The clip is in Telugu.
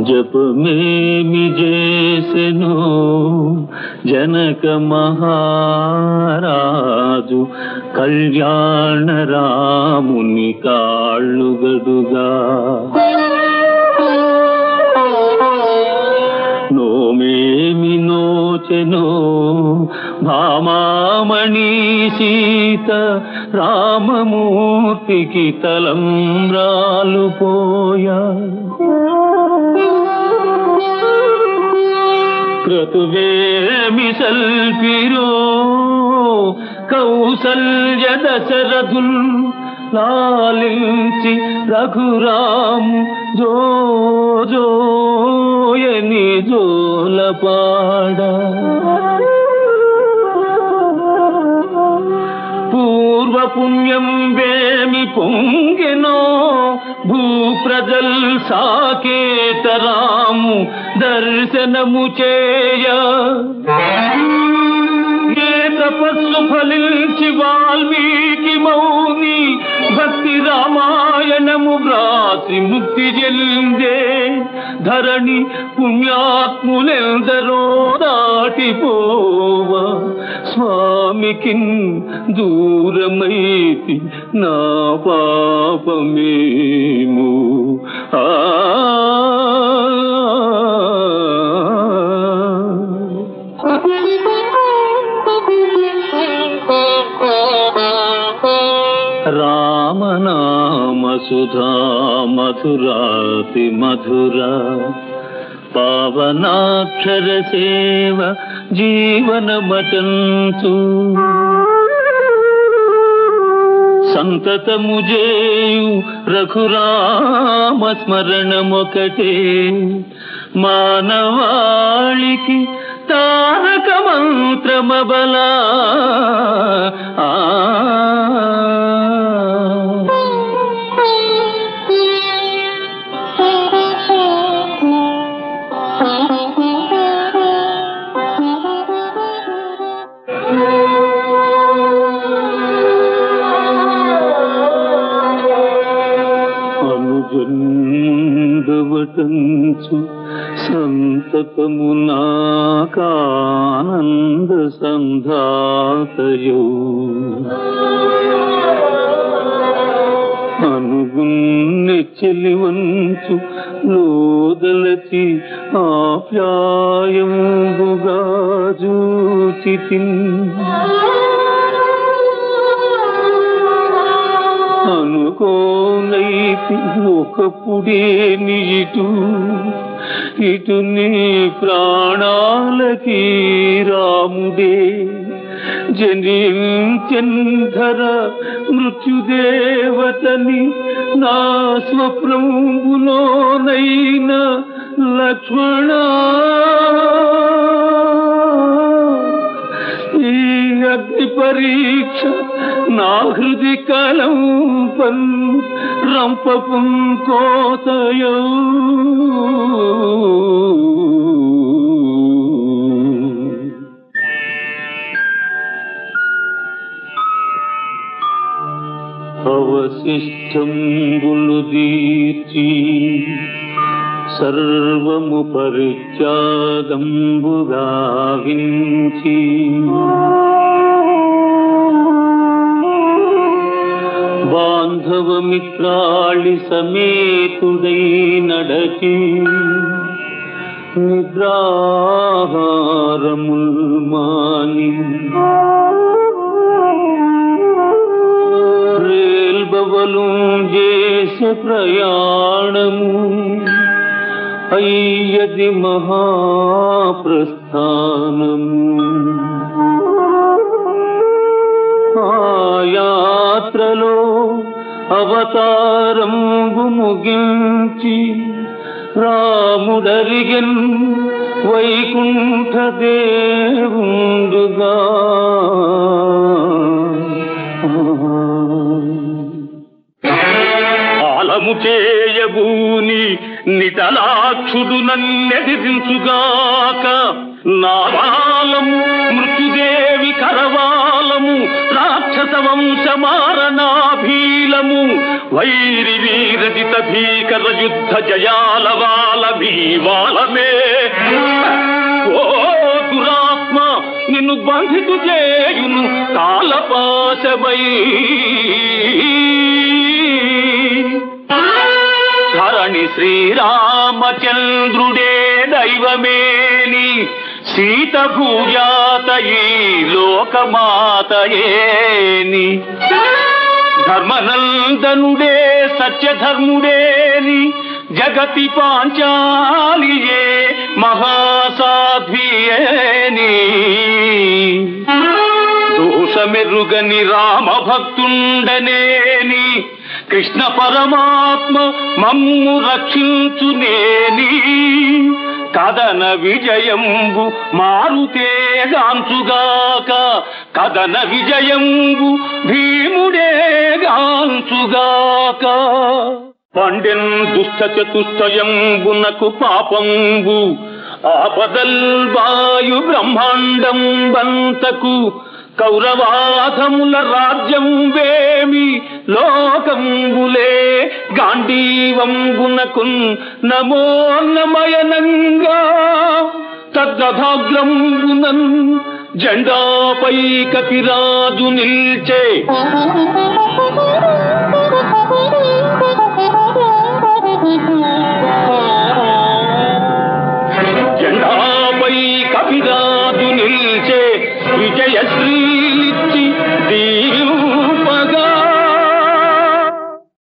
జపమేమి చేసెను జనక మహారాజు కళ్యాణ రాముని కాళ్ళుగడుగా. నోమేమి నోచెనో భామామణి సీత రామమూర్తికి తలంబ్రాలు పోయా. క్రతువేమి సల్పిరో కౌసల్య దశరథుల్ లాలించి రఘురాము జోజోయని జోలపాడ. పూర్వపుణ్యం వేమి పొంగెనో భూప్రజల్ సాకేతరాము దర్శనము చేయ. ఏ తపస్సు ఫలించి వాల్మీకి మౌని భక్తి రామాయణము వ్రాసి ముక్తి చెందే. ధరణి పుణ్యాత్ములెందరో దాటిపోవ స్వామికి దూరమైతి నా పాపమేము. రామనామ సుధా మధురాతి మధుర పావనాక్షర సేవ జీవనమటంతు. సంతతము జేయు రఘురామ స్మరణమొకటే మానవాళికి తారక మంత్రమబలా. అనుజన్ముండవటంచు సంతతము నాకానంద సంధాతయో. అనుగుణ్ణి చెలివంచు లోదలచి ఆప్యాయముగా జూచితిన్. అనుకోనైతి ఒకప్పుడే ఇటు ఇటు నీ ప్రాణాలకి రాముడే జనించంధర మృత్యుదేవతని నా స్వప్రభులోనైన లక్ష్మణ. ఈ అగ్ని పరీక్ష నా హృది కలంపన్ రంపపుం కోతయో. అవశిష్టంబులు దీర్చి సర్వము పరిత్యాగంబుగా వించి. బాంధవమిత్రాళి సమేతుడై నడచి నిద్రాహారముల్ మాని. రేల్బవలు చేసే ప్రయాణము అయ్యది మహాప్రస్థానము. ఆ యాత్రలో అవతారంబు ముగించి రాముడరిగెన్ వైకుంఠ దేవుండుగా. ఆలము చేయబూని నిటలాక్షుడు నన్నెదిరించుగాక. నావాలము మృత్యుదేవి కరవాలము రాక్షస వంశమారణాభీలము వైరి వీరజిత భీకర యుద్ధ జయాల వాల భీవాళమే. ఓ దురాత్మ, నిన్ను బంధితు చేయును కాలపాశమై. ధరణి శ్రీరామచంద్రుడే దైవమేని సీత భూజాతయీ లోకమాతయేని. ధర్మనందనుడే సత్యధర్ముడేని జగతి పాంచాలియే మహాసాధ్వియేని. దోషమెరుగని రామభక్తుండనేని కృష్ణ పరమాత్మ మమ్ము రక్షించునేని. కదన విజయంబు మారుతేగాంచుగాక, కదన విజయంబు భీముడేగాంచుగాక. పండెన్ దుష్ట చతుష్టయంబునకు పాపంబు ఆపదల్వాయు బ్రహ్మాండం బంతకు. కౌరవాధముల రాజ్యం వేమి లోకంబులే గాంధీవంబునకున్ నమో నమయనంగా. తద్గధాగ్రంబునన్ జెండాపై కపిరాజు నిల్చే.